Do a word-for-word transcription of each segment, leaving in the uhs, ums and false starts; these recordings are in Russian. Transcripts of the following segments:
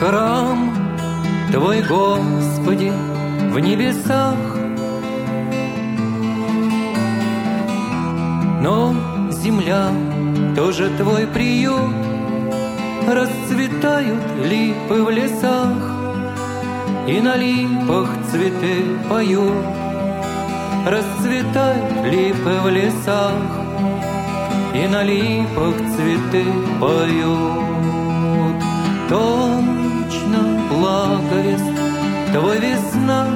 Храм Твой, Господи, в небесах, но земля тоже Твой приют. Расцветают липы в лесах, и на липах цветы поют. Расцветают липы в лесах, и на липах цветы поют. Точно благовест Твой весна,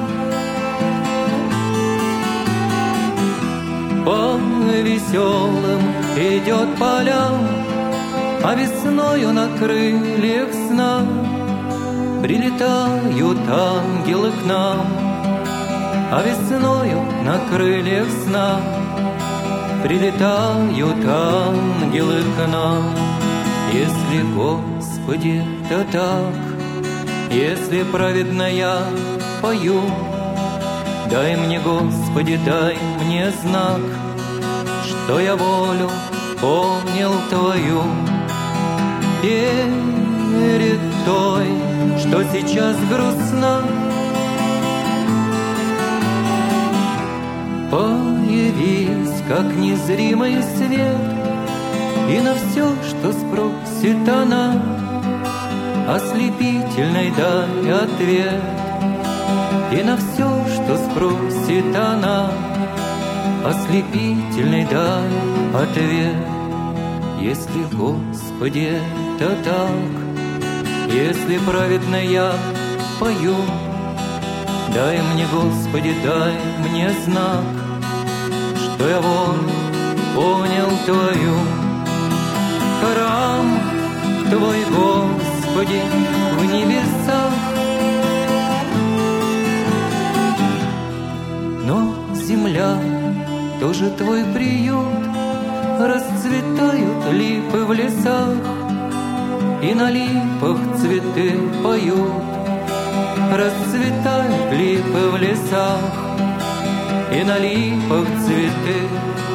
по веселым идет полям, а весною на крыльях сна прилетают ангелы к нам. А весною на крыльях сна прилетают ангелы к нам. Если, Господи, то так, если праведно я пою, дай мне, Господи, дай мне знак, что я волю понял Твою. Перед той, что сейчас грустна, появись, как незримый свет, и на все, что спросит она, ослепительный дай ответ. И на все, что спросит она, ослепительный дай ответ. Если, Господи, это так, если праведно я пою, дай мне, Господи, дай мне знак, что я волю понял Твою. Храм Твой, Господи, в небесах, но земля тоже Твой приют. Расцветают липы в лесах, и на липах цветы поют. Расцветают липы в лесах, и на липах цветы